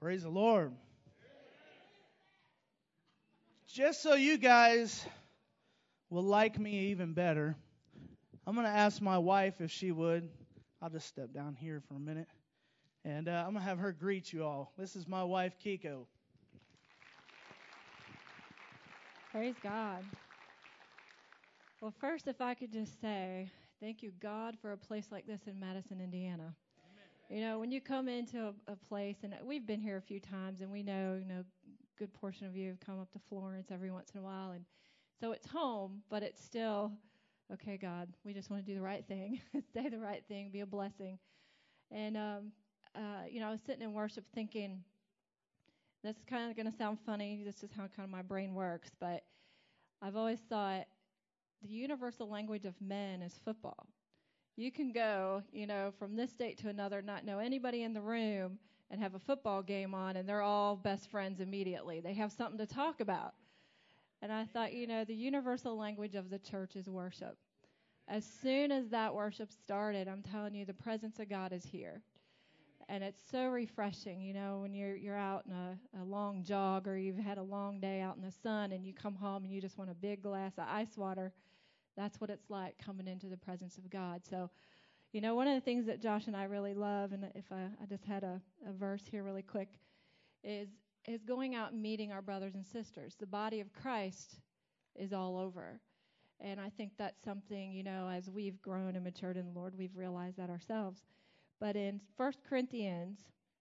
Praise the Lord. Just so you guys will like me even better, I'm going to ask my wife if she would. I'll just step down here for a minute. And I'm going to have her greet you all. This is my wife, Kiko. Praise God. Well, first, if I could just say, thank you, God, for a place like this in Madison, Indiana. Amen. You know, when you come into a place, and we've been here a few times, and we know, good portion of you have come up to Florence every once in a while, and so it's home, but it's still, okay, God, we just want to do the right thing, say the right thing, be a blessing. And, I was sitting in worship thinking, this is kind of going to sound funny, this is how kind of my brain works, but I've always thought the universal language of men is football. You can go, from this state to another, not know anybody in the room, and have a football game on, and they're all best friends immediately. They have something to talk about. And I thought, the universal language of the church is worship. As soon as that worship started, I'm telling you, the presence of God is here. And it's so refreshing, when you're out in a long jog, or you've had a long day out in the sun, and you come home and you just want a big glass of ice water. That's what it's like coming into the presence of God. So, one of the things that Josh and I really love, and if I just had a verse here really quick, is going out and meeting our brothers and sisters. The body of Christ is all over. And I think that's something, as we've grown and matured in the Lord, we've realized that ourselves. But in 1 Corinthians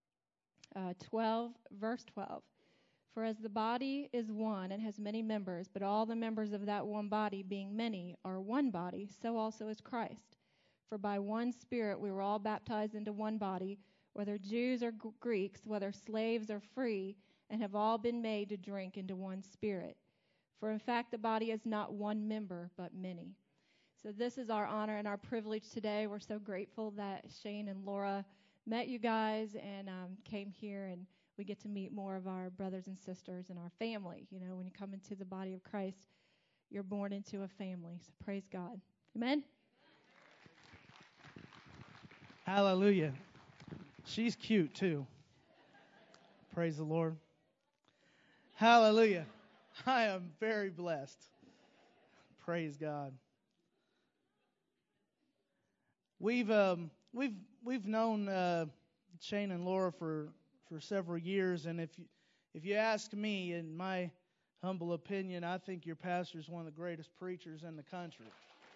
12, verse 12, for as the body is one and has many members, but all the members of that one body, being many, are one body, so also is Christ. For by one Spirit we were all baptized into one body, whether Jews or Greeks, whether slaves or free, and have all been made to drink into one Spirit. For in fact the body is not one member, but many. So this is our honor and our privilege today. We're so grateful that Shane and Laura met you guys and came here, and we get to meet more of our brothers and sisters and our family. When you come into the body of Christ, you're born into a family. So praise God. Amen? Hallelujah. She's cute, too. Praise the Lord. Hallelujah. I am very blessed. Praise God. We've known Shane and Laura for several years, and if you ask me, in my humble opinion, I think your pastor is one of the greatest preachers in the country.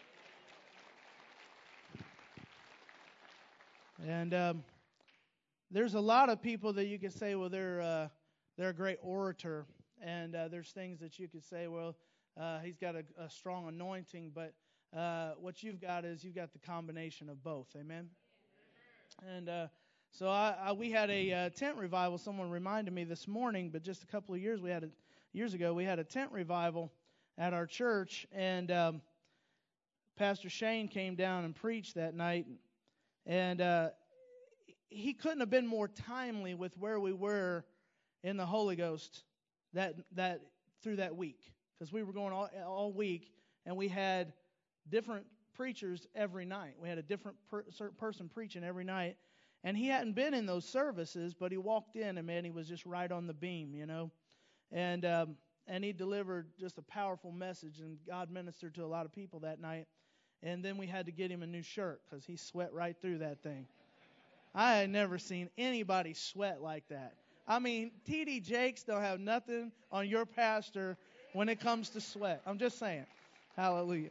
And there's a lot of people that you could say, well, they're a great orator, and there's things that you could say, well, he's got a strong anointing, but what you've got is you've got the combination of both. Amen? And so we had a tent revival. Someone reminded me this morning, but just a couple of years ago, we had a tent revival at our church, and Pastor Shane came down and preached that night, and he couldn't have been more timely with where we were in the Holy Ghost that through that week, because we were going all week, and we had different preachers every night. We had a different person preaching every night. And he hadn't been in those services, but he walked in, and man, he was just right on the beam, And he delivered just a powerful message, and God ministered to a lot of people that night. And then we had to get him a new shirt because he sweat right through that thing. I had never seen anybody sweat like that. I mean, T.D. Jakes don't have nothing on your pastor when it comes to sweat. I'm just saying. Hallelujah.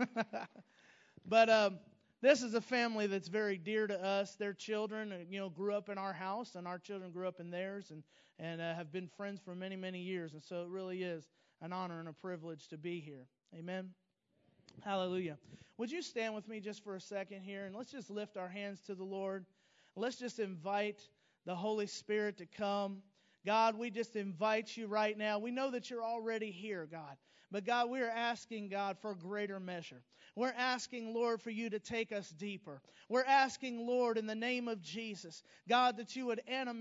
But this is a family that's very dear to us. Their children, grew up in our house, and our children grew up in theirs, and have been friends for many, many years. And so it really is an honor and a privilege to be here. Amen. Hallelujah. Would you stand with me just for a second here, and let's just lift our hands to the Lord. Let's just invite the Holy Spirit to come. God, we just invite you right now. We know that you're already here, God. But God, we are asking, God, for a greater measure. We're asking, Lord, for you to take us deeper. We're asking, Lord, in the name of Jesus, God, that you would animate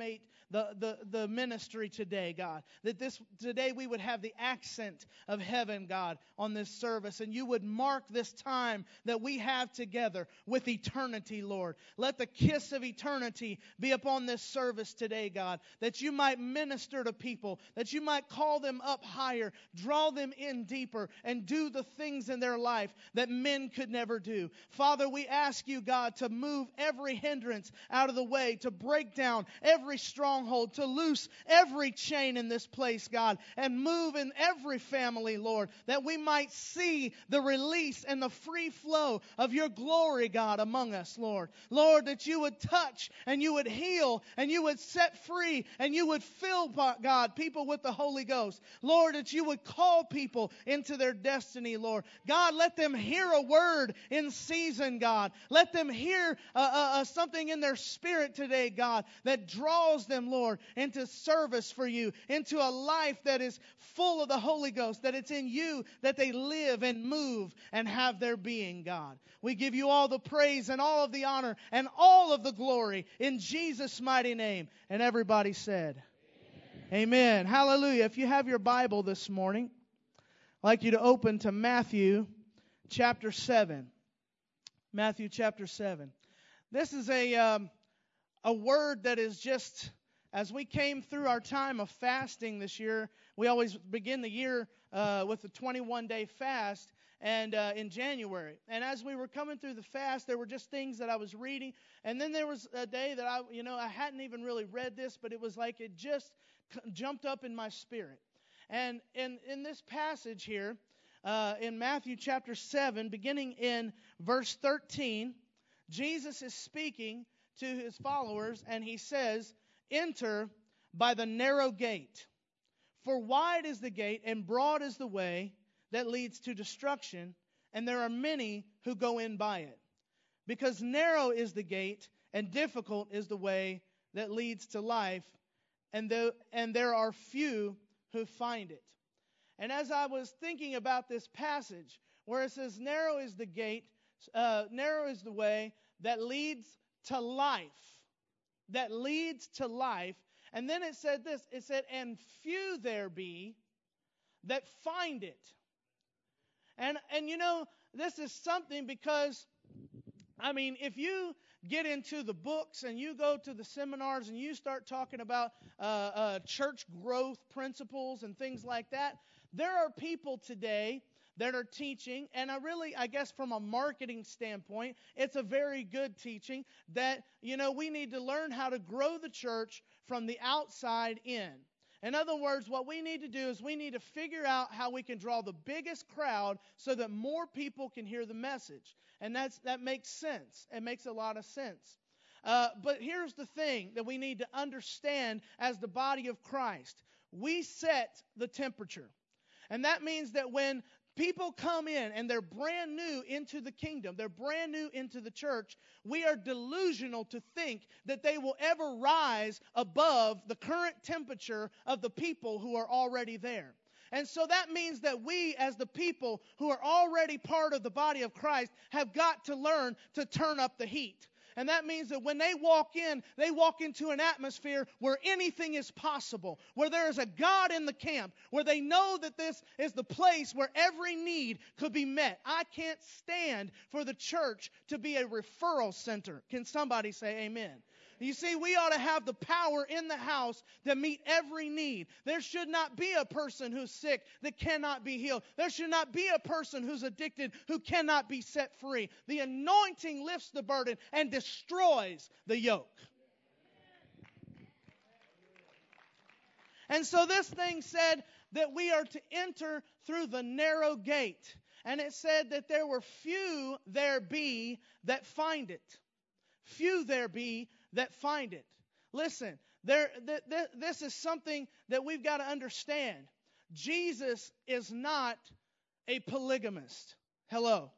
the ministry today, God. That today we would have the accent of heaven, God, on this service. And you would mark this time that we have together with eternity, Lord. Let the kiss of eternity be upon this service today, God. That you might minister to people. That you might call them up higher. Draw them in deeper. And do the things in their life that men could never do. Father, we ask you, God, to move every hindrance out of the way, to break down every stronghold, to loose every chain in this place, God, and move in every family, Lord, that we might see the release and the free flow of your glory, God, among us, Lord. Lord, that you would touch and you would heal and you would set free and you would fill, God, people with the Holy Ghost. Lord, that you would call people into their destiny, Lord. God, let them hear a word in season, God. Let them hear something in their spirit today, God, that draws them, Lord, into service for you, into a life that is full of the Holy Ghost, that it's in you that they live and move and have their being, God. We give you all the praise and all of the honor and all of the glory in Jesus' mighty name. And everybody said, Amen. Hallelujah. If you have your Bible this morning, I'd like you to open to Matthew chapter 7. Matthew chapter 7. This is a word that is just, as we came through our time of fasting this year, we always begin the year with a 21-day fast and in January. And as we were coming through the fast, there were just things that I was reading. And then there was a day that I hadn't even really read this, but it was like it just jumped up in my spirit. And in this passage here, in Matthew chapter 7, beginning in verse 13, Jesus is speaking to his followers, and he says, "Enter by the narrow gate. For wide is the gate, and broad is the way that leads to destruction, and there are many who go in by it. Because narrow is the gate, and difficult is the way that leads to life, and there are few who find it." And as I was thinking about this passage, where it says, narrow is the gate, narrow is the way that leads to life. That leads to life. And then it said this, it said, and few there be that find it. And this is something because, if you get into the books and you go to the seminars and you start talking about church growth principles and things like that, there are people today that are teaching, and I guess from a marketing standpoint, it's a very good teaching that, we need to learn how to grow the church from the outside in. In other words, what we need to do is we need to figure out how we can draw the biggest crowd so that more people can hear the message. And that makes sense. It makes a lot of sense. But here's the thing that we need to understand as the body of Christ. We set the temperature. And that means that when people come in and they're brand new into the kingdom, they're brand new into the church, we are delusional to think that they will ever rise above the current temperature of the people who are already there. And so that means that we, as the people who are already part of the body of Christ, have got to learn to turn up the heat. And that means that when they walk into an atmosphere where anything is possible, where there is a God in the camp, where they know that this is the place where every need could be met. I can't stand for the church to be a referral center. Can somebody say amen? You see, we ought to have the power in the house to meet every need. There should not be a person who's sick that cannot be healed. There should not be a person who's addicted who cannot be set free. The anointing lifts the burden and destroys the yoke. And so this thing said that we are to enter through the narrow gate. And it said that there were few there be that find it. Few there be that find it. Listen, this is something that we've got to understand. Jesus is not a polygamist. Hello.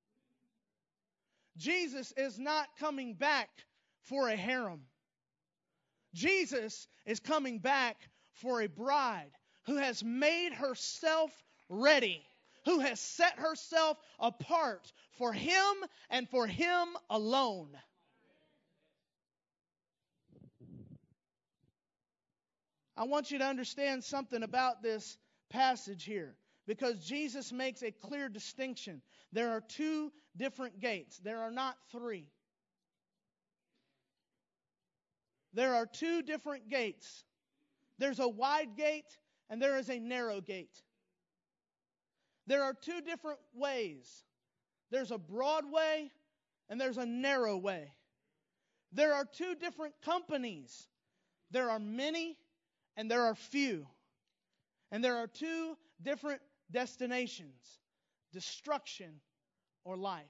Jesus is not coming back for a harem. Jesus is coming back for a bride who has made herself ready, who has set herself apart for Him and for Him alone. I want you to understand something about this passage here, because Jesus makes a clear distinction. There are two different gates. There are not three. There are two different gates. There's a wide gate and there is a narrow gate. There are two different ways. There's a broad way and there's a narrow way. There are two different companies. There are many and there are few. And there are two different destinations: destruction or life.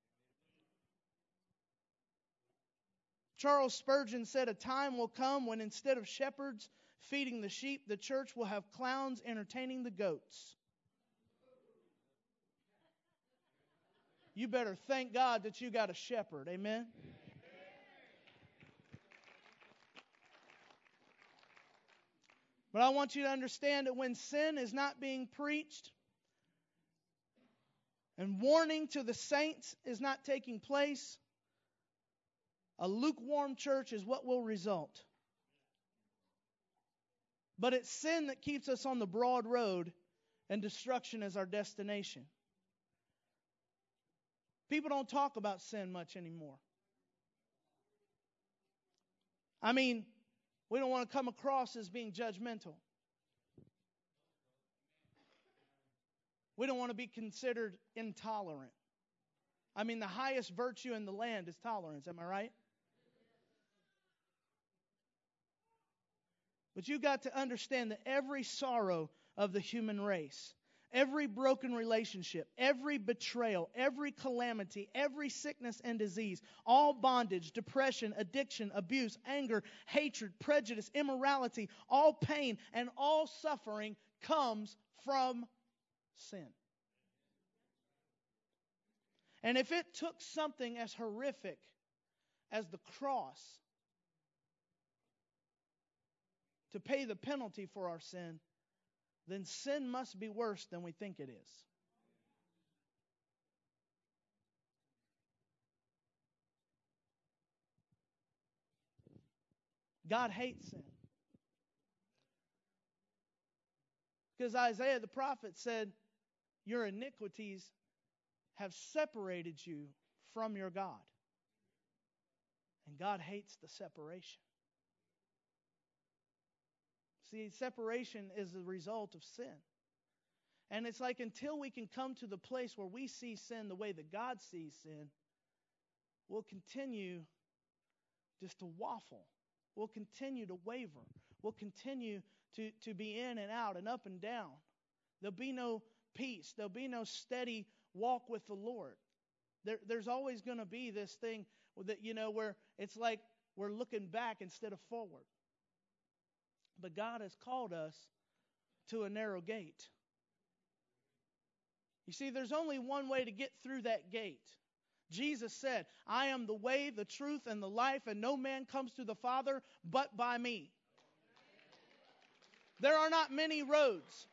Charles Spurgeon said, "A time will come when instead of shepherds feeding the sheep, the church will have clowns entertaining the goats." You better thank God that you got a shepherd. Amen? But I want you to understand that when sin is not being preached and warning to the saints is not taking place, a lukewarm church is what will result. But it's sin that keeps us on the broad road, and destruction is our destination. People don't talk about sin much anymore. I mean, we don't want to come across as being judgmental. We don't want to be considered intolerant. I mean, the highest virtue in the land is tolerance. Am I right? But you've got to understand that every sorrow of the human race, every broken relationship, every betrayal, every calamity, every sickness and disease, all bondage, depression, addiction, abuse, anger, hatred, prejudice, immorality, all pain and all suffering comes from sin. And if it took something as horrific as the cross to pay the penalty for our sin, then sin must be worse than we think it is. God hates sin. Because Isaiah the prophet said, "Your iniquities have separated you from your God." And God hates the separation. See, separation is the result of sin. And it's like until we can come to the place where we see sin the way that God sees sin, we'll continue just to waffle. We'll continue to waver. We'll continue to be in and out and up and down. There'll be no peace. There'll be no steady walk with the Lord. There's always going to be this thing that, where it's like we're looking back instead of forward. But God has called us to a narrow gate. You see, there's only one way to get through that gate. Jesus said, "I am the way, the truth, and the life, and no man comes to the Father but by me." There are not many roads.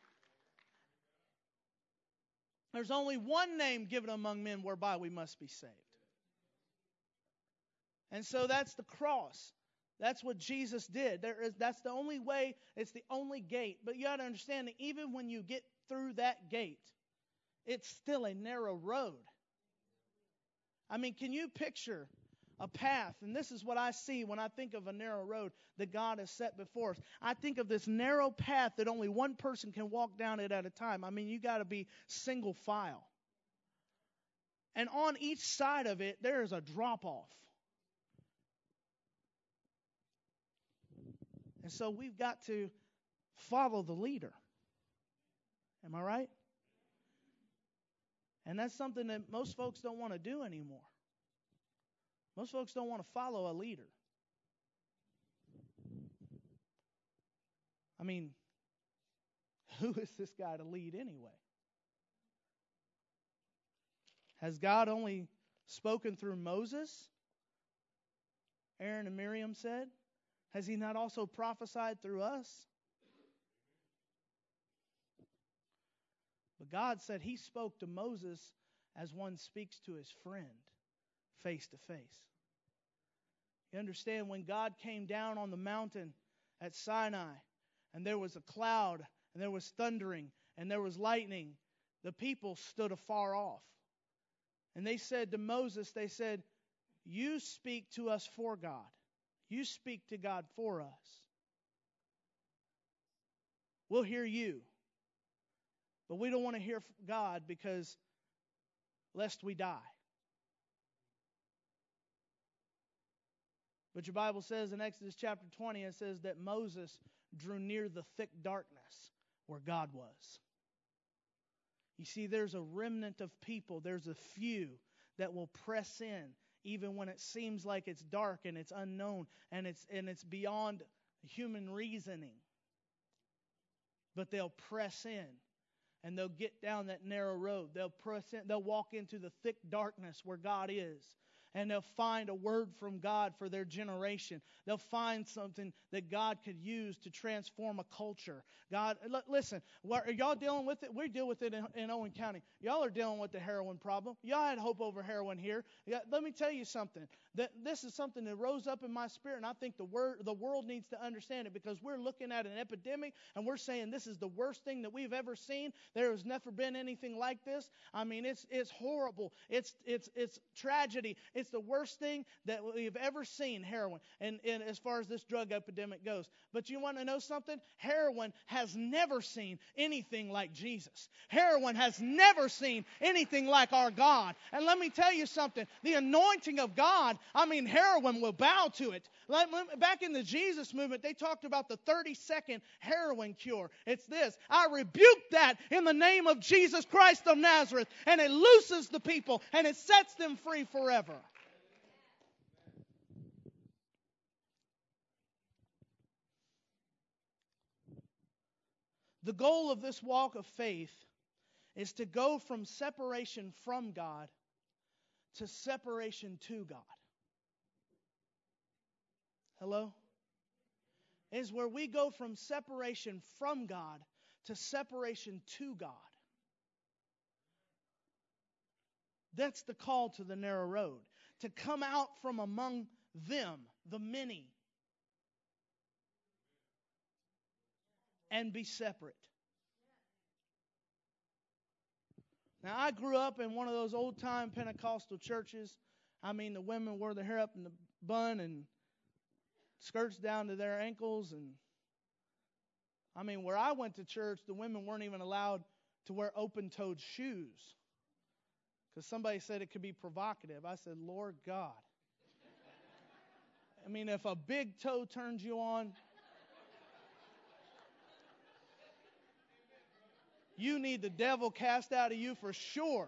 There's only one name given among men whereby we must be saved. And so that's the cross. That's what Jesus did. That's the only way. It's the only gate. But you got to understand that even when you get through that gate, it's still a narrow road. I mean, can you picture a path? And this is what I see when I think of a narrow road that God has set before us. I think of this narrow path that only one person can walk down it at a time. I mean, you got to be single file. And on each side of it, there is a drop-off. And so we've got to follow the leader. Am I right? And that's something that most folks don't want to do anymore. Most folks don't want to follow a leader. I mean, who is this guy to lead anyway? Has God only spoken through Moses? Aaron and Miriam said. Has he not also prophesied through us? But God said he spoke to Moses as one speaks to his friend, face to face. You understand, when God came down on the mountain at Sinai and there was a cloud, and there was thundering, and there was lightning, the people stood afar off. And they said to Moses, they said, you speak to us for God. You speak to God for us. We'll hear you. But we don't want to hear God because lest we die. But your Bible says in Exodus chapter 20, it says that Moses drew near the thick darkness where God was. You see, there's a remnant of people, there's a few that will press in even when it seems like it's dark and it's unknown and it's beyond human reasoning. But they'll press in and they'll get down that narrow road. They'll press in, they'll walk into the thick darkness where God is. And they'll find a word from God for their generation. They'll find something that God could use to transform a culture. God, listen, are y'all dealing with it? We deal with it in Owen County. Y'all are dealing with the heroin problem. Y'all had hope over heroin here. Let me tell you something. This is something that rose up in my spirit, and I think the world needs to understand it, because we're looking at an epidemic, and we're saying this is the worst thing that we've ever seen. There has never been anything like this. I mean, it's horrible. It's tragedy. It's the worst thing that we've ever seen, heroin, and as far as this drug epidemic goes. But you want to know something? Heroin has never seen anything like Jesus. Heroin has never seen anything like our God. And let me tell you something. The anointing of God, I mean, heroin will bow to it. Back in the Jesus movement, they talked about the 30-second heroin cure. It's this: I rebuke that in the name of Jesus Christ of Nazareth. And it looses the people and it sets them free forever. The goal of this walk of faith is to go from separation from God to separation to God. Hello? Is where we go from separation from God to separation to God. That's the call to the narrow road. To come out from among them, the many, and be separate. Now, I grew up in one of those old-time Pentecostal churches. I mean, the women wore their hair up in the bun and skirts down to their ankles. And I mean, where I went to church, the women weren't even allowed to wear open-toed shoes because somebody said it could be provocative. I said, Lord God. I mean, if a big toe turns you on, you need the devil cast out of you for sure.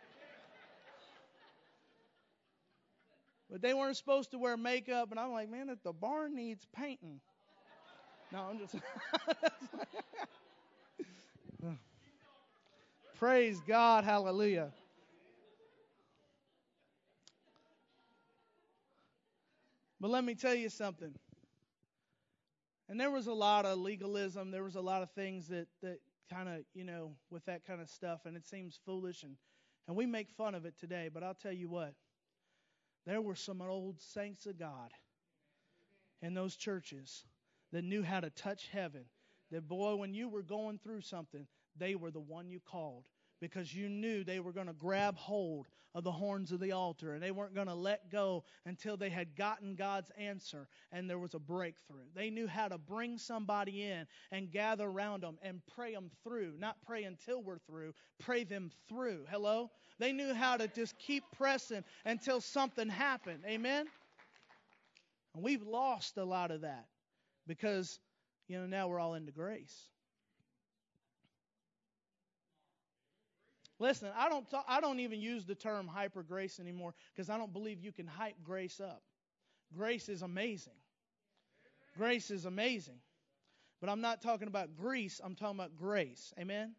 But they weren't supposed to wear makeup, and I'm like, man, the barn needs painting. No, I'm just... Praise God, hallelujah. But let me tell you something. And there was a lot of legalism. There was a lot of things that kind of, with that kind of stuff, and it seems foolish, and we make fun of it today. But I'll tell you what, there were some old saints of God in those churches that knew how to touch heaven. That, boy, when you were going through something, they were the one you called, because you knew they were going to grab hold of the horns of the altar, and they weren't going to let go until they had gotten God's answer and there was a breakthrough. They knew how to bring somebody in and gather around them and pray them through. Not pray until we're through, pray them through. Hello? They knew how to just keep pressing until something happened. Amen? And we've lost a lot of that because, now we're all into grace. Listen, I don't even use the term hyper grace anymore because I don't believe you can hype grace up. Grace is amazing. Grace is amazing. But I'm not talking about grease, I'm talking about grace. Amen?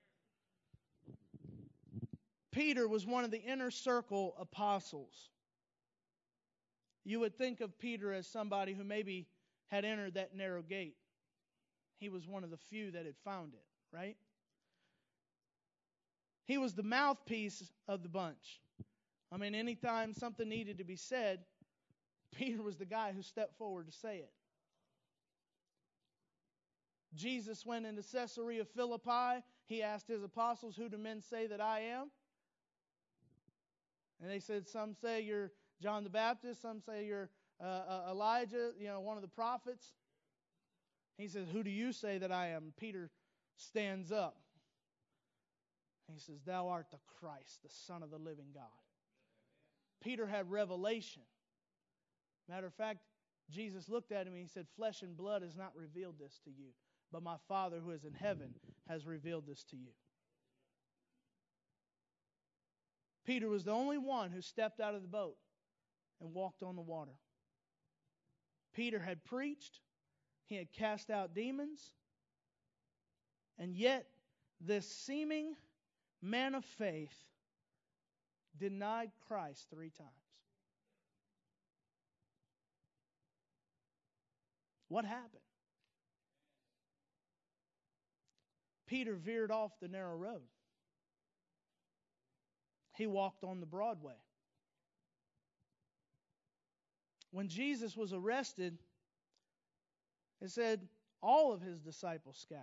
Peter was one of the inner circle apostles. You would think of Peter as somebody who maybe had entered that narrow gate. He was one of the few that had found it, right? He was the mouthpiece of the bunch. I mean, anytime something needed to be said, Peter was the guy who stepped forward to say it. Jesus went into Caesarea Philippi. He asked his apostles, who do men say that I am? And they said, some say you're John the Baptist, some say you're Elijah, one of the prophets. He says, who do you say that I am? Peter stands up. He says, thou art the Christ, the Son of the living God. Peter had revelation. Matter of fact, Jesus looked at him and he said, flesh and blood has not revealed this to you, but my Father who is in heaven has revealed this to you. Peter was the only one who stepped out of the boat and walked on the water. Peter had preached. He had cast out demons. And yet, this seeming man of faith denied Christ 3 times. What happened? Peter veered off the narrow road. He walked on the broad way. When Jesus was arrested, it said all of his disciples scattered.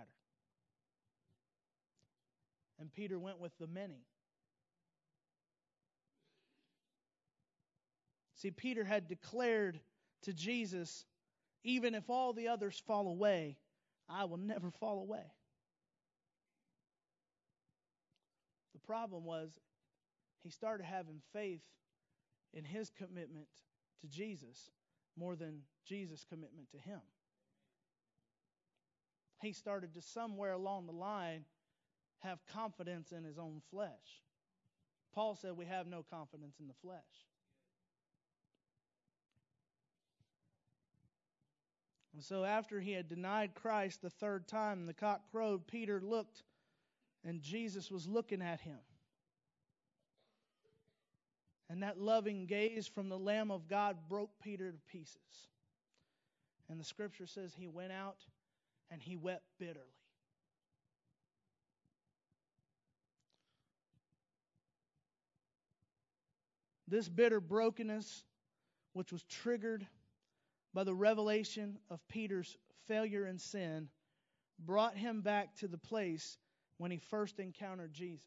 And Peter went with the many. See, Peter had declared to Jesus, even if all the others fall away, I will never fall away. The problem was, he started having faith in his commitment to Jesus more than Jesus' commitment to him. He started to somewhere along the line have confidence in his own flesh. Paul said we have no confidence in the flesh. And so after he had denied Christ the 3rd time, the cock crowed, Peter looked, and Jesus was looking at him. And that loving gaze from the Lamb of God broke Peter to pieces. And the Scripture says he went out and he wept bitterly. This bitter brokenness, which was triggered by the revelation of Peter's failure and sin, brought him back to the place when he first encountered Jesus.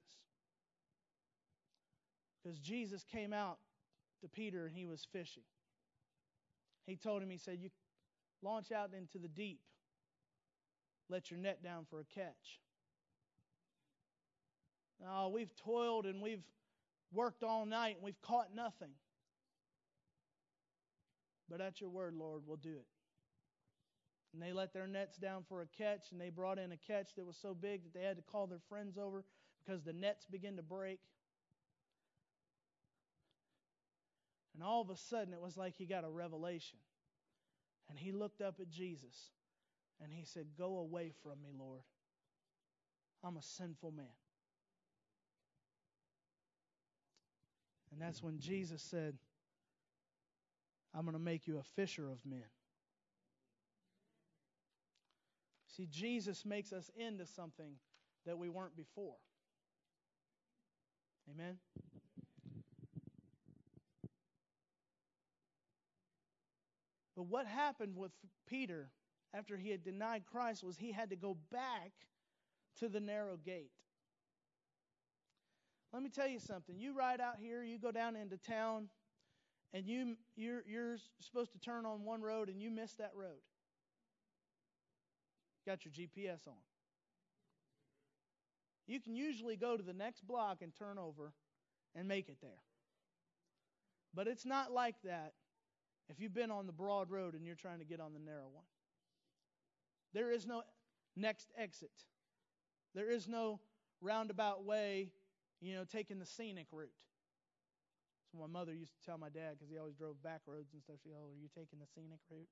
Because Jesus came out to Peter and he was fishing. He told him, he said, you launch out into the deep. Let your net down for a catch. Now, we've toiled and we've worked all night and we've caught nothing. But at your word, Lord, we'll do it. And they let their nets down for a catch, and they brought in a catch that was so big that they had to call their friends over because the nets began to break. And all of a sudden, it was like he got a revelation. And he looked up at Jesus, and he said, go away from me, Lord. I'm a sinful man. And that's when Jesus said, I'm going to make you a fisher of men. See, Jesus makes us into something that we weren't before. Amen? But what happened with Peter after he had denied Christ was he had to go back to the narrow gate. Let me tell you something. You ride out here, you go down into town, and you're supposed to turn on one road and you miss that road. Got your GPS on. You can usually go to the next block and turn over and make it there. But it's not like that if you've been on the broad road and you're trying to get on the narrow one. There is no next exit. There is no roundabout way, taking the scenic route. So my mother used to tell my dad, because he always drove back roads and stuff, she'd go, are you taking the scenic route?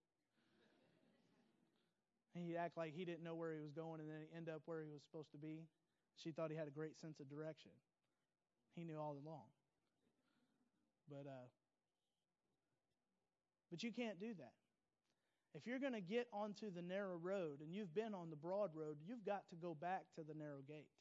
And he'd act like he didn't know where he was going, and then he'd end up where he was supposed to be. She thought he had a great sense of direction. He knew all along. But you can't do that. If you're going to get onto the narrow road and you've been on the broad road, you've got to go back to the narrow gate.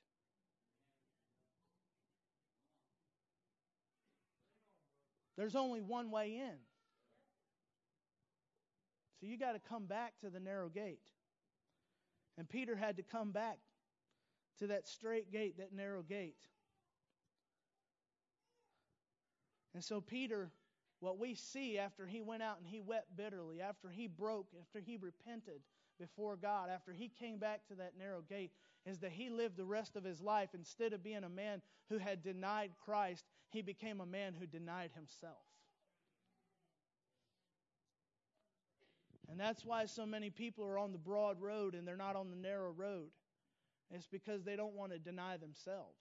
There's only one way in. So you got to come back to the narrow gate. And Peter had to come back to that straight gate, that narrow gate. And so Peter, what we see after he went out and he wept bitterly, after he broke, after he repented before God, after he came back to that narrow gate, is that he lived the rest of his life, instead of being a man who had denied Christ, he became a man who denied himself. And that's why so many people are on the broad road and they're not on the narrow road. It's because they don't want to deny themselves.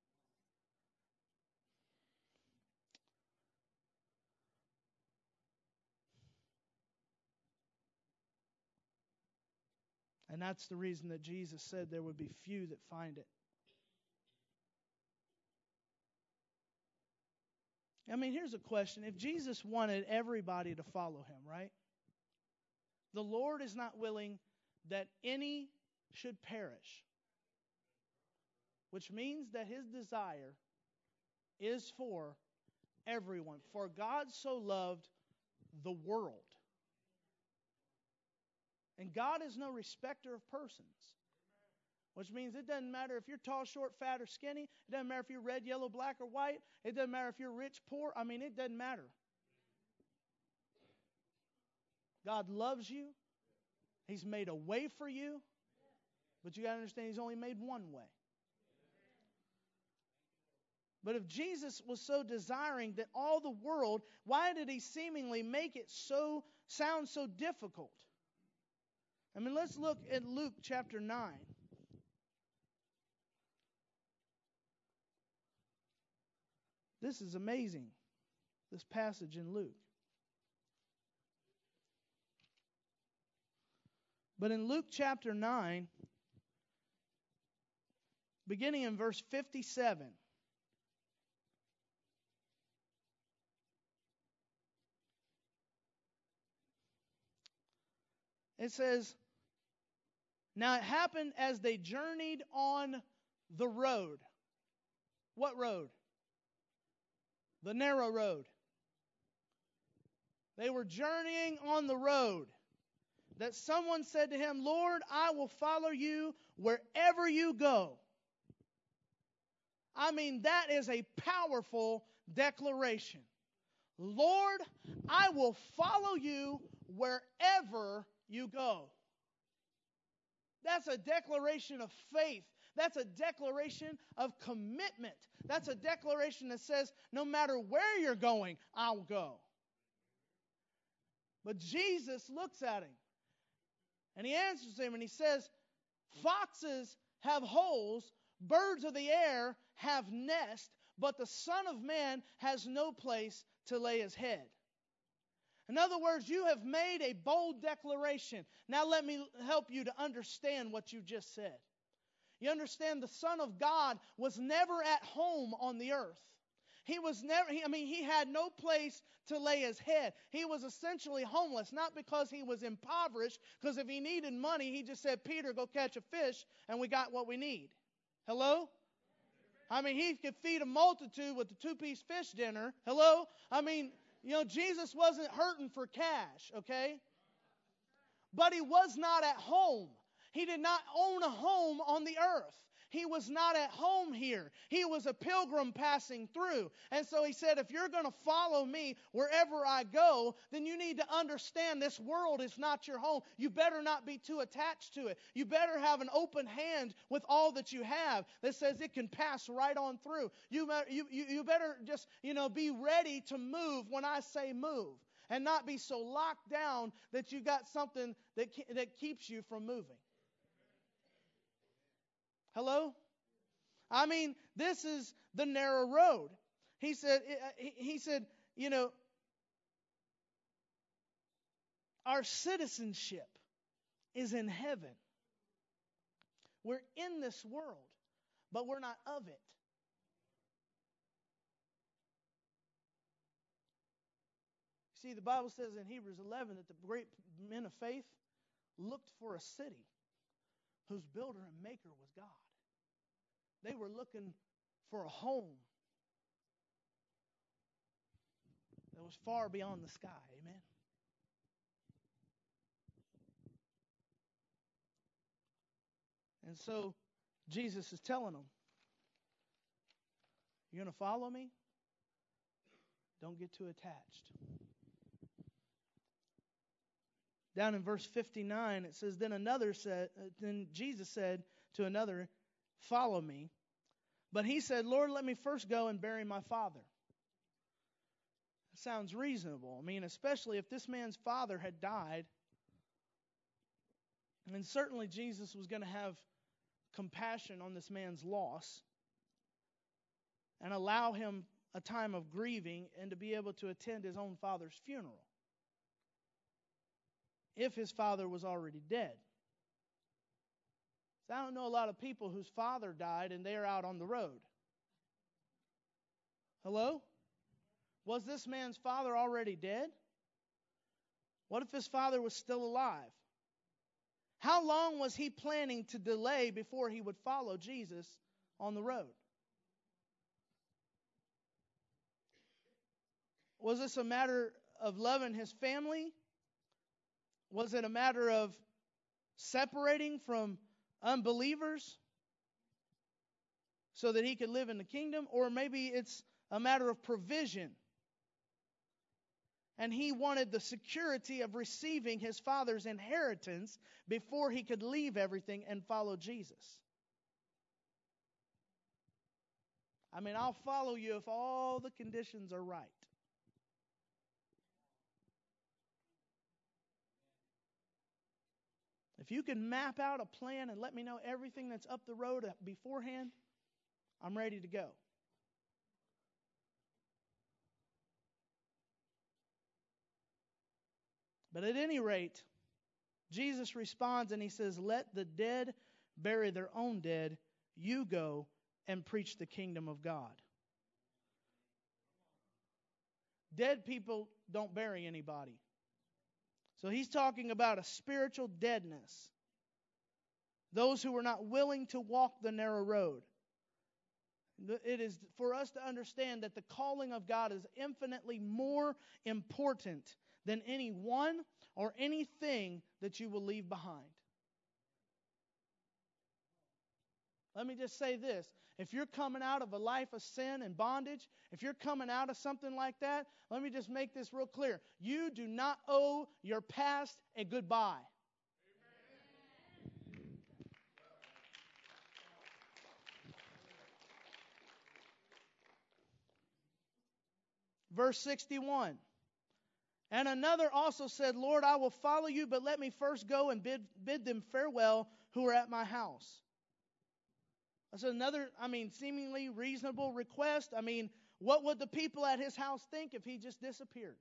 And that's the reason that Jesus said there would be few that find it. I mean, here's a question. If Jesus wanted everybody to follow him, right? The Lord is not willing that any should perish, which means that his desire is for everyone. For God so loved the world. And God is no respecter of persons. Which means it doesn't matter if you're tall, short, fat, or skinny. It doesn't matter if you're red, yellow, black, or white. It doesn't matter if you're rich, poor. I mean, it doesn't matter. God loves you. He's made a way for you. But you got to understand, He's only made one way. But if Jesus was so desiring that all the world, why did He seemingly make it sound so difficult? I mean, let's look at Luke chapter 9. This is amazing, this passage in Luke. But in Luke chapter 9, beginning in verse 57, it says, "Now it happened as they journeyed on the road." What road? The narrow road. They were journeying on the road, that someone said to him, "Lord, I will follow you wherever you go." I mean, that is a powerful declaration. Lord, I will follow you wherever you go. That's a declaration of faith. That's a declaration of commitment. That's a declaration that says, no matter where you're going, I'll go. But Jesus looks at him, and He answers him, and He says, "Foxes have holes, birds of the air have nests, but the Son of Man has no place to lay His head." In other words, you have made a bold declaration. Now let me help you to understand what you just said. You understand, the Son of God was never at home on the earth. He had no place to lay His head. He was essentially homeless, not because He was impoverished, because if He needed money, He just said, "Peter, go catch a fish," and we got what we need. Hello? I mean, He could feed a multitude with the 2-piece fish dinner. Hello? I mean, Jesus wasn't hurting for cash, okay? But He was not at home. He did not own a home on the earth. He was not at home here. He was a pilgrim passing through. And so He said, if you're going to follow me wherever I go, then you need to understand this world is not your home. You better not be too attached to it. You better have an open hand with all that you have that says it can pass right on through. You better just, be ready to move when I say move, and not be so locked down that you got something that keeps you from moving. Hello? I mean, this is the narrow road. He said, our citizenship is in heaven. We're in this world, but we're not of it. See, the Bible says in Hebrews 11 that the great men of faith looked for a city whose builder and maker was God. They were looking for a home that was far beyond the sky. Amen. And so Jesus is telling them, you're going to follow me? Don't get too attached. Down in verse 59, it says, Then Jesus said to another, follow me. But he said, Lord, let me first go and bury my father. That sounds reasonable. I mean, especially if this man's father had died. And certainly Jesus was going to have compassion on this man's loss and allow him a time of grieving and to be able to attend his own father's funeral if his father was already dead. So I don't know a lot of people whose father died and they're out on the road. Hello? Was this man's father already dead? What if his father was still alive? How long was he planning to delay before he would follow Jesus on the road? Was this a matter of loving his family? Was it a matter of separating from unbelievers so that he could live in the kingdom? Or maybe it's a matter of provision. And he wanted the security of receiving his father's inheritance before he could leave everything and follow Jesus. I mean, I'll follow you if all the conditions are right. If you can map out a plan and let me know everything that's up the road beforehand, I'm ready to go. But at any rate, Jesus responds and he says, let the dead bury their own dead. You go and preach the kingdom of God. Dead people don't bury anybody. So he's talking about a spiritual deadness. Those who were not willing to walk the narrow road. It is for us to understand that the calling of God is infinitely more important than anyone or anything that you will leave behind. Let me just say this. If you're coming out of a life of sin and bondage, if you're coming out of something like that, let me just make this real clear. You do not owe your past a goodbye. Verse 61. And another also said, Lord, I will follow you, but let me first go and bid them farewell who are at my house. That's another, seemingly reasonable request. What would the people at his house think if he just disappeared?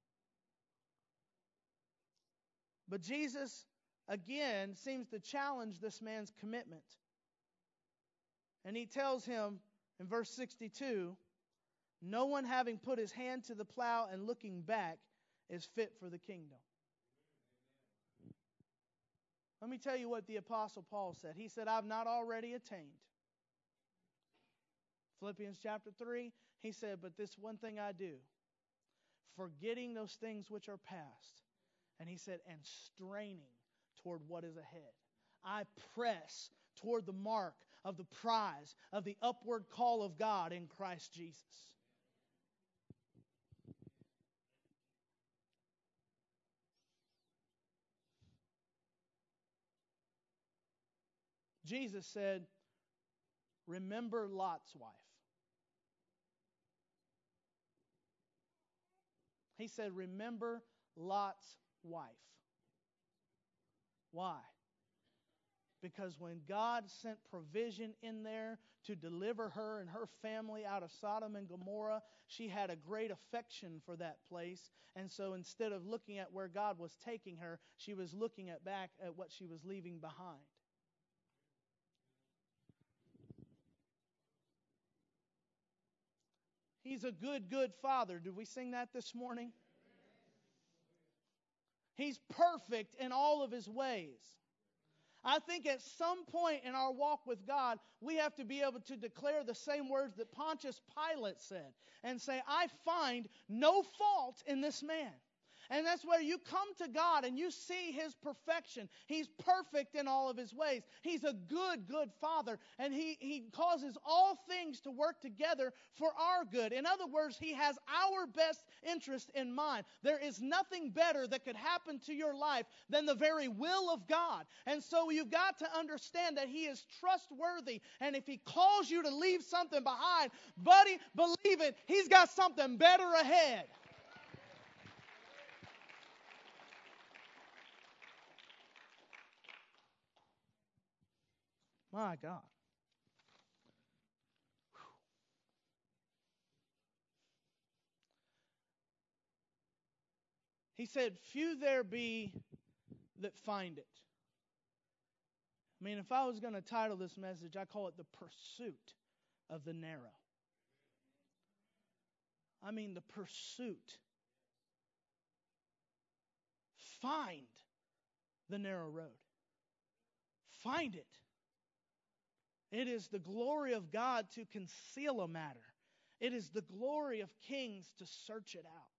But Jesus, again, seems to challenge this man's commitment. And he tells him in verse 62, no one having put his hand to the plow and looking back is fit for the kingdom. Let me tell you what the Apostle Paul said. He said, I've not already attained. Philippians chapter 3, he said, but this one thing I do, forgetting those things which are past. And he said, and straining toward what is ahead. I press toward the mark of the prize of the upward call of God in Christ Jesus. Jesus said, remember Lot's wife. He said, remember Lot's wife. Why? Because when God sent provision in there to deliver her and her family out of Sodom and Gomorrah, she had a great affection for that place. And so instead of looking at where God was taking her, she was looking back at what she was leaving behind. He's a good, good Father. Did we sing that this morning? He's perfect in all of His ways. I think at some point in our walk with God, we have to be able to declare the same words that Pontius Pilate said and say, I find no fault in this man. And that's where you come to God and you see His perfection. He's perfect in all of His ways. He's a good, good Father. And He causes all things to work together for our good. In other words, He has our best interest in mind. There is nothing better that could happen to your life than the very will of God. And so you've got to understand that He is trustworthy. And if He calls you to leave something behind, buddy, believe it, He's got something better ahead. My God. He said, few there be that find it. I mean, if I was going to title this message, I call it the pursuit of the narrow. I mean, the pursuit. Find the narrow road. Find it. It is the glory of God to conceal a matter. It is the glory of kings to search it out.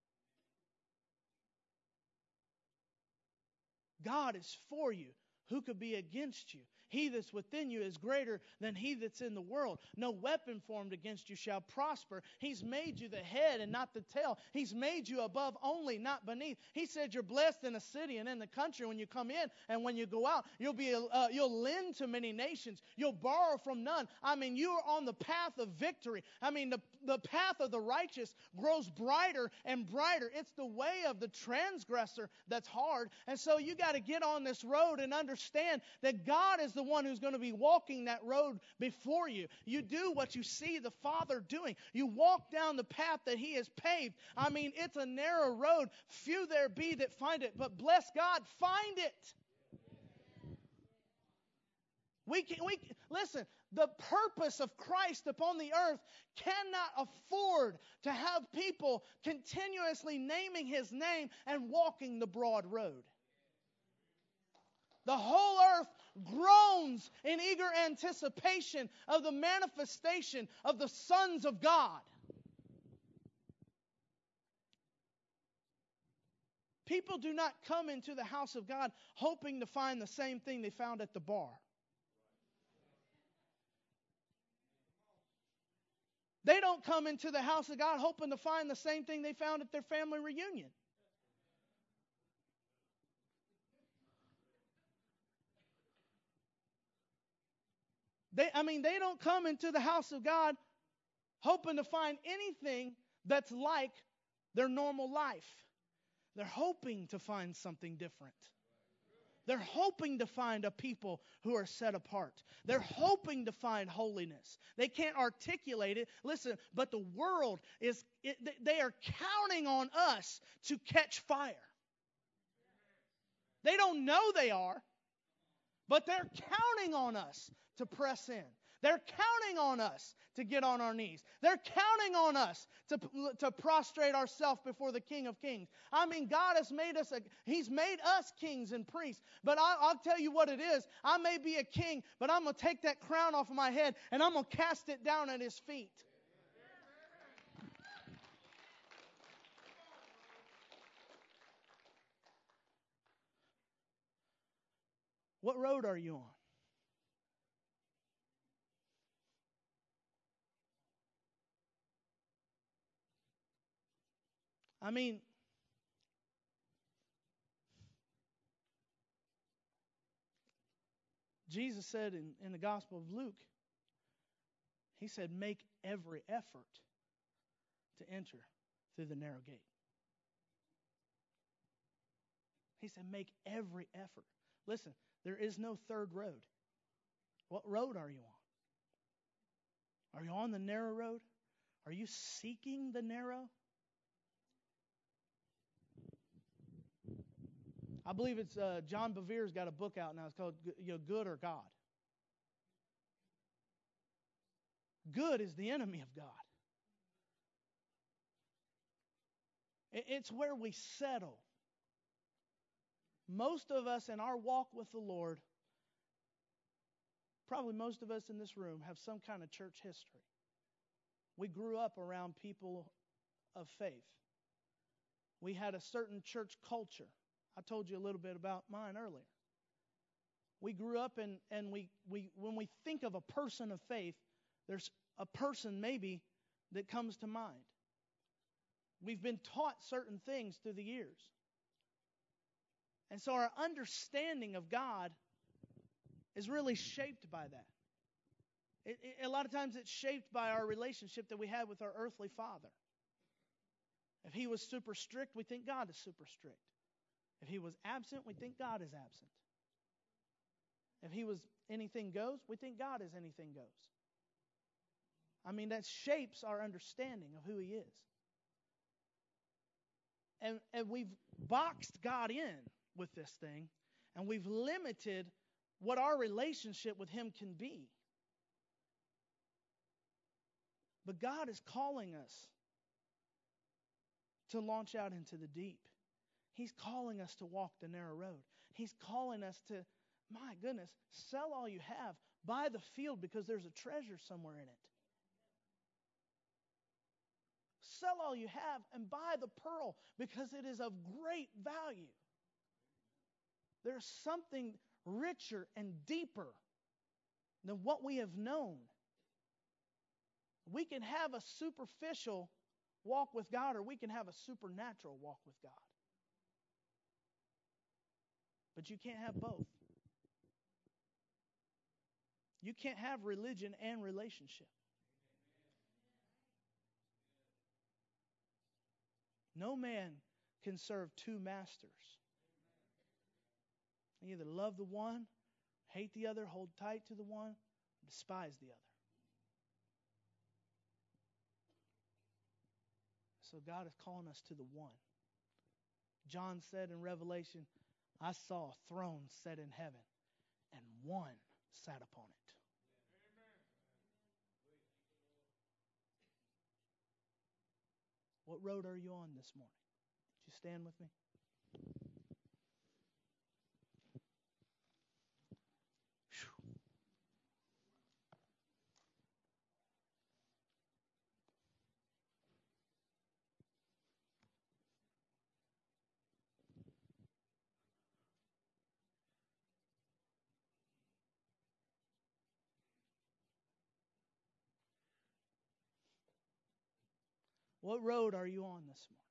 God is for you. Who could be against you? He that's within you is greater than he that's in the world. No weapon formed against you shall prosper. He's made you the head and not the tail. He's made you above only, not beneath. He said you're blessed in the city and in the country. When you come in and when you go out, you'll lend to many nations. You'll borrow from none. I mean, you are on the path of victory. I mean, the path of the righteous grows brighter and brighter. It's the way of the transgressor that's hard. And so you got to get on this road and understand that God is the one who's going to be walking that road before you. You do what you see the Father doing. You walk down the path that He has paved. I mean, it's a narrow road. Few there be that find it, but bless God, find it. Listen, the purpose of Christ upon the earth cannot afford to have people continuously naming His name and walking the broad road. The whole earth groans in eager anticipation of the manifestation of the sons of God. People do not come into the house of God hoping to find the same thing they found at the bar. They don't come into the house of God hoping to find the same thing they found at their family reunion. They don't come into the house of God hoping to find anything that's like their normal life. They're hoping to find something different. They're hoping to find a people who are set apart. They're hoping to find holiness. They can't articulate it. Listen, but the world they are counting on us to catch fire. They don't know they are, but they're counting on us to press in. They're counting on us to get on our knees. They're counting on us to prostrate ourselves before the King of Kings. I mean, God has made us, He's made us kings and priests. But I'll tell you what it is. I may be a king, but I'm going to take that crown off of my head and I'm going to cast it down at His feet. What road are you on? I mean, Jesus said in the Gospel of Luke, He said, make every effort to enter through the narrow gate. He said, make every effort. Listen, there is no third road. What road are you on? Are you on the narrow road? Are you seeking the narrow? I believe it's John Bevere's got a book out now. It's called Good or God. Good is the enemy of God. It's where we settle. Most of us in our walk with the Lord, probably most of us in this room, have some kind of church history. We grew up around people of faith. We had a certain church culture. I told you a little bit about mine earlier. We grew up and we when we think of a person of faith, there's a person maybe that comes to mind. We've been taught certain things through the years. And so our understanding of God is really shaped by that. A lot of times it's shaped by our relationship that we have with our earthly father. If he was super strict, we think God is super strict. If he was absent, we think God is absent. If he was anything goes, we think God is anything goes. I mean, that shapes our understanding of who he is. And we've boxed God in with this thing, and we've limited what our relationship with him can be. But God is calling us to launch out into the deep. He's calling us to walk the narrow road. He's calling us to, my goodness, sell all you have, buy the field because there's a treasure somewhere in it. Sell all you have and buy the pearl because it is of great value. There's something richer and deeper than what we have known. We can have a superficial walk with God, or we can have a supernatural walk with God. But you can't have both. You can't have religion and relationship. No man can serve two masters. You either love the one, hate the other, hold tight to the one, despise the other. So God is calling us to the one. John said in Revelation, I saw a throne set in heaven, and one sat upon it. What road are you on this morning? Would you stand with me? What road are you on this morning?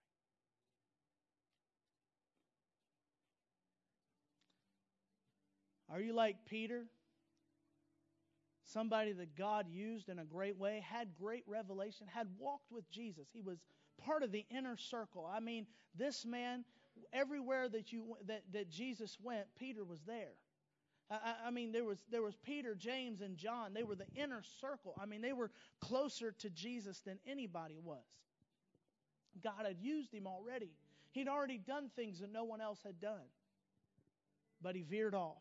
Are you like Peter? Somebody that God used in a great way, had great revelation, had walked with Jesus. He was part of the inner circle. I mean, this man, everywhere that Jesus went, Peter was there. I mean, there was Peter, James, and John. They were the inner circle. I mean, they were closer to Jesus than anybody was. God had used him already. He'd already done things that no one else had done. But he veered off.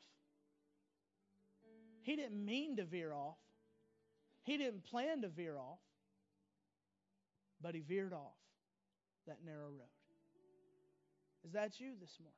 He didn't mean to veer off. He didn't plan to veer off. But he veered off that narrow road. Is that you this morning?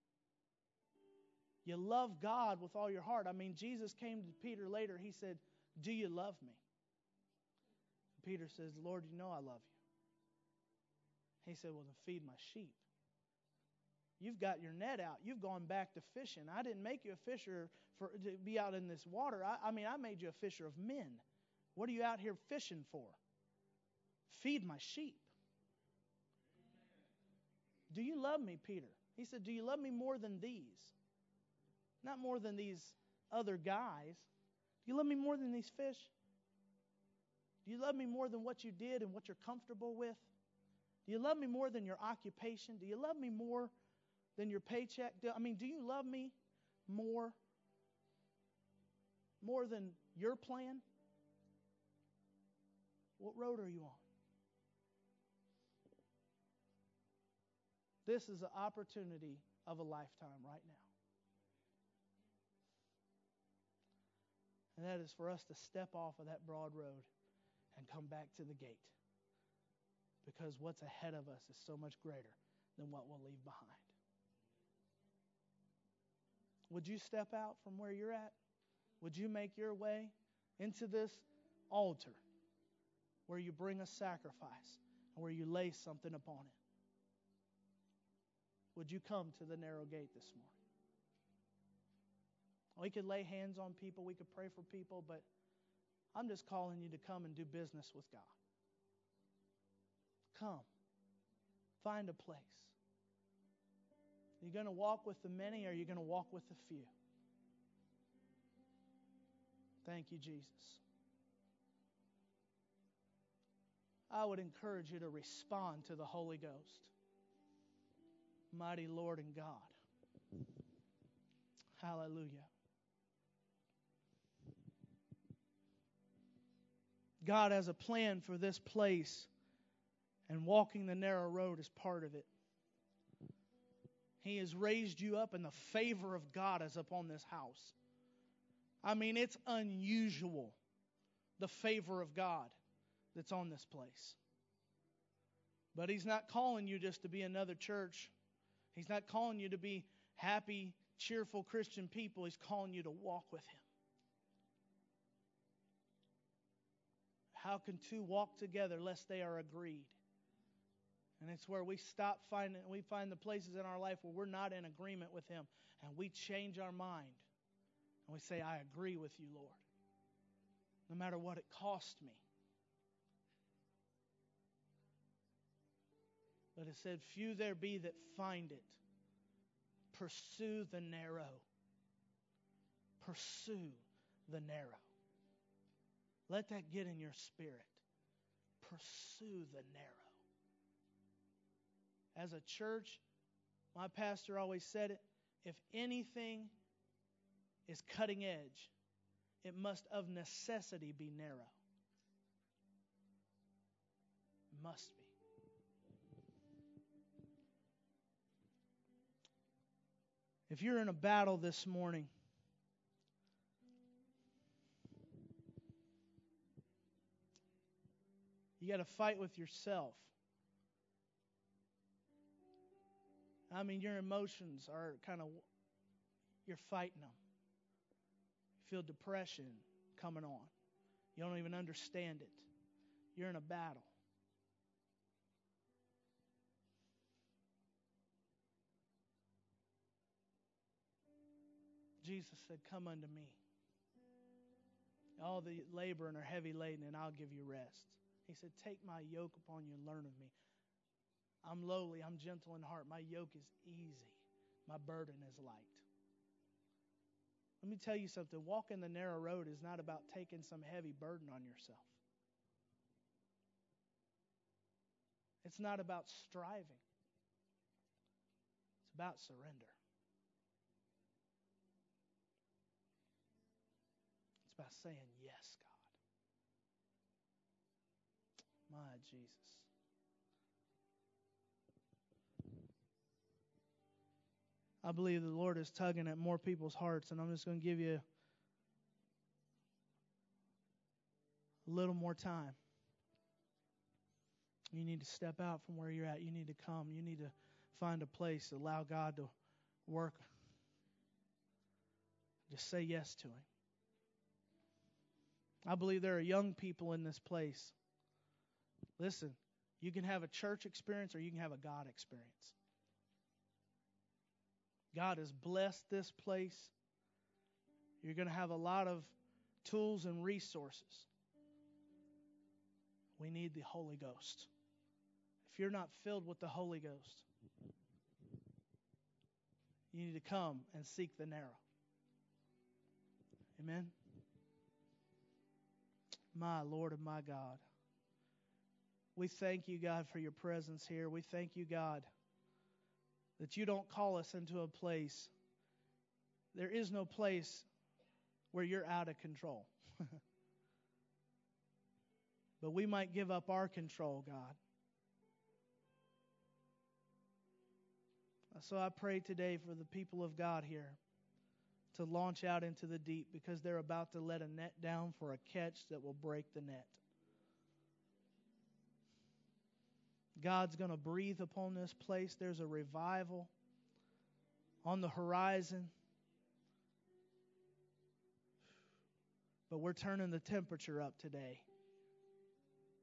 You love God with all your heart. I mean, Jesus came to Peter later. He said, do you love me? Peter says, Lord, you know I love you. He said, well, then feed my sheep. You've got your net out. You've gone back to fishing. I didn't make you a fisher to be out in this water. I made you a fisher of men. What are you out here fishing for? Feed my sheep. Do you love me, Peter? He said, do you love me more than these? Not more than these other guys. Do you love me more than these fish? Do you love me more than what you did and what you're comfortable with? Do you love me more than your occupation? Do you love me more than your paycheck? Do you love me more than your plan? What road are you on? This is an opportunity of a lifetime right now. And that is for us to step off of that broad road and come back to the gate. Because what's ahead of us is so much greater than what we'll leave behind. Would you step out from where you're at? Would you make your way into this altar where you bring a sacrifice and where you lay something upon it? would you come to the narrow gate this morning? We could lay hands on people, we could pray for people, but I'm just calling you to come and do business with God. Come. Find a place. Are you going to walk with the many, or are you going to walk with the few? Thank you, Jesus. I would encourage you to respond to the Holy Ghost. Mighty Lord and God. Hallelujah. God has a plan for this place, and walking the narrow road is part of it. He has raised you up, and the favor of God is upon this house. I mean, it's unusual, the favor of God that's on this place. But He's not calling you just to be another church. He's not calling you to be happy, cheerful Christian people. He's calling you to walk with Him. How can two walk together lest they are agreed? And it's where we find the places in our life where we're not in agreement with Him, and we change our mind. And we say, I agree with you, Lord, no matter what it cost me. But it said, few there be that find it. Pursue the narrow. Pursue the narrow. Let that get in your spirit. Pursue the narrow. As a church, my pastor always said it, if anything is cutting edge, it must of necessity be narrow. Must be. If you're in a battle this morning, you got to fight with yourself. I mean, your emotions are you're fighting them. You feel depression coming on. You don't even understand it. You're in a battle. Jesus said, come unto me, all the labor and are heavy laden, and I'll give you rest. He said, take my yoke upon you and learn of me. I'm lowly, I'm gentle in heart. My yoke is easy. My burden is light. Let me tell you something. Walking the narrow road is not about taking some heavy burden on yourself. It's not about striving. It's about surrender. It's about saying, yes, God. My Jesus. I believe the Lord is tugging at more people's hearts, and I'm just going to give you a little more time. You need to step out from where you're at. You need to come. You need to find a place to allow God to work. Just say yes to Him. I believe there are young people in this place. Listen, you can have a church experience or you can have a God experience. God has blessed this place. You're going to have a lot of tools and resources. We need the Holy Ghost. If you're not filled with the Holy Ghost, you need to come and seek the narrow. Amen? My Lord and my God. We thank you, God, for your presence here. We thank you, God, that you don't call us into a place. There is no place where you're out of control. But we might give up our control, God. So I pray today for the people of God here to launch out into the deep, because they're about to let a net down for a catch that will break the net. God's going to breathe upon this place. There's a revival on the horizon. But we're turning the temperature up today.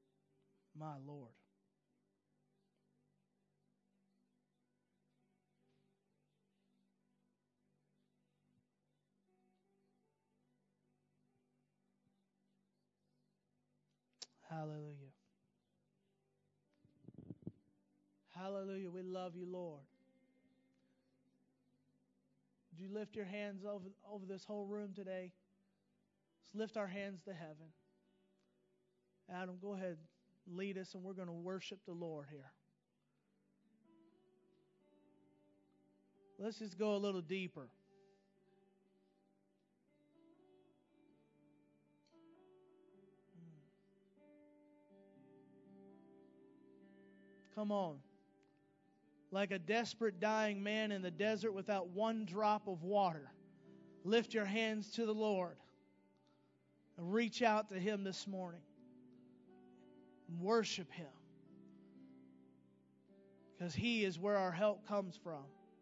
My Lord. Hallelujah. Hallelujah. We love you, Lord. Would you lift your hands over this whole room today? Let's lift our hands to heaven. Adam, go ahead, lead us, and we're going to worship the Lord here. Let's just go a little deeper. Come on. Like a desperate dying man in the desert without one drop of water, lift your hands to the Lord and reach out to Him this morning and worship Him, because He is where our help comes from.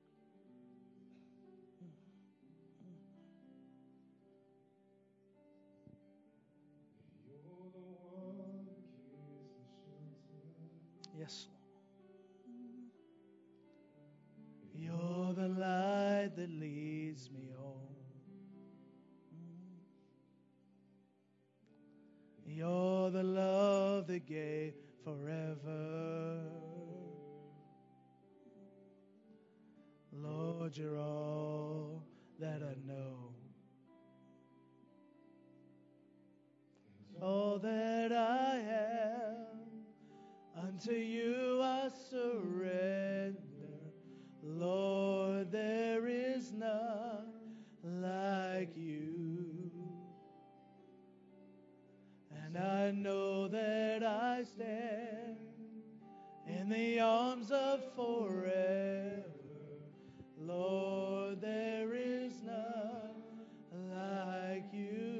Yes, Lord. You're the light that leads me home. You're the love that gave forever. Lord, you're all that I know. All that I am, unto you I surrender. Lord, there is none like you. And I know that I stand in the arms of forever. Lord, there is none like you.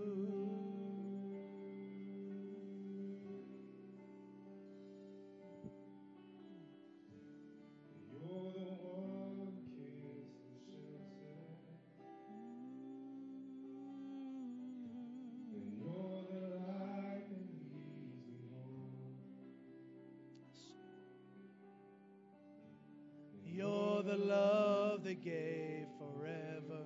You're the love that gave forever.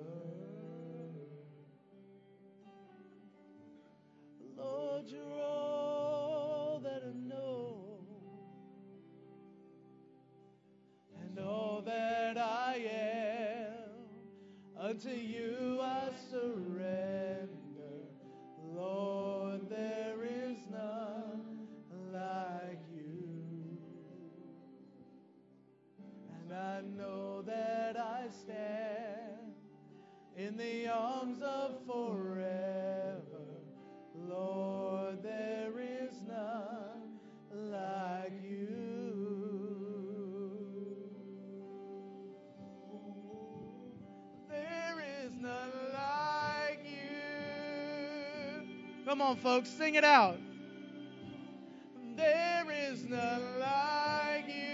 Lord, you're all that I know, and all that I am, unto you I surrender. Lord, there is none like you. And I know that I stand in the arms of forever. Lord, there is none like you. There is none like you. Come on, folks, sing it out. There is none like you.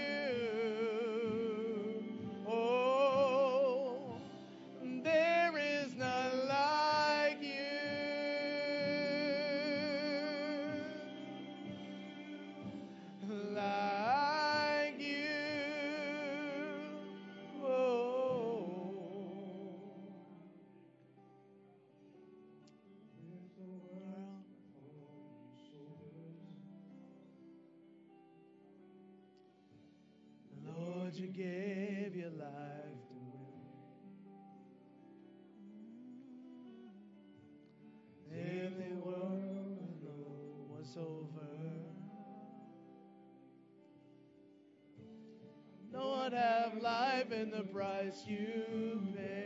You gave your life to win. If the world was over, no one have life in the price you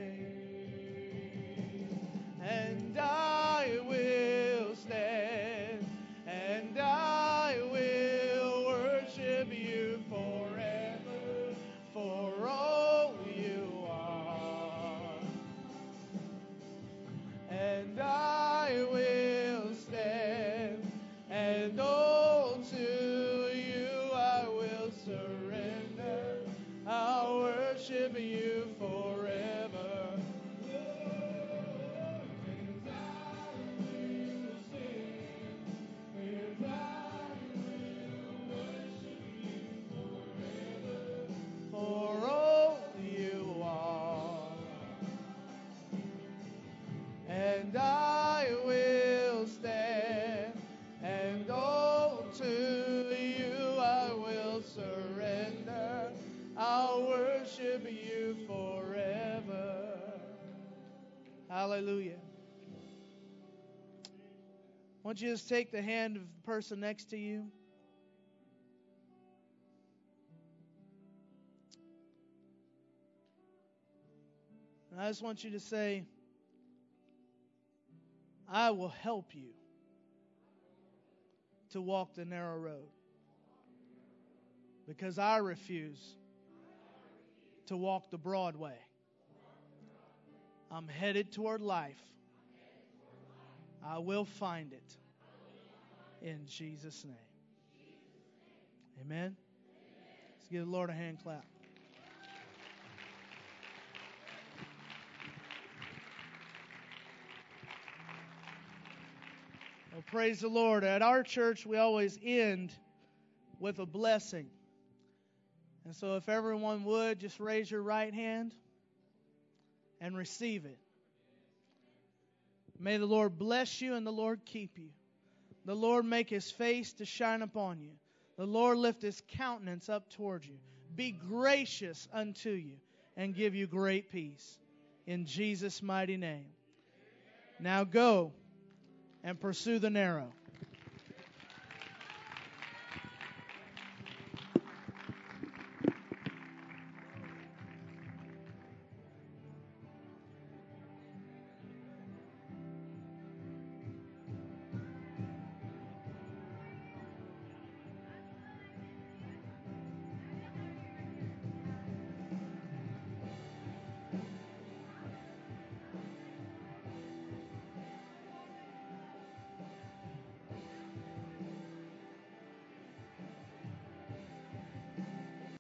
paid. And I will stand, and I will worship you forever, for all you are. And I will stand, and all to you I will surrender. I'll worship you forever. Why don't you just take the hand of the person next to you? And I just want you to say, I will help you to walk the narrow road, because I refuse to walk the broad way. I'm headed toward life. I will find it. In Jesus' name. Amen. Let's give the Lord a hand clap. Well, praise the Lord. At our church, we always end with a blessing. And so if everyone would, just raise your right hand and receive it. May the Lord bless you and the Lord keep you. The Lord make His face to shine upon you. The Lord lift His countenance up toward you. Be gracious unto you and give you great peace. In Jesus' mighty name. Now go and pursue the narrow.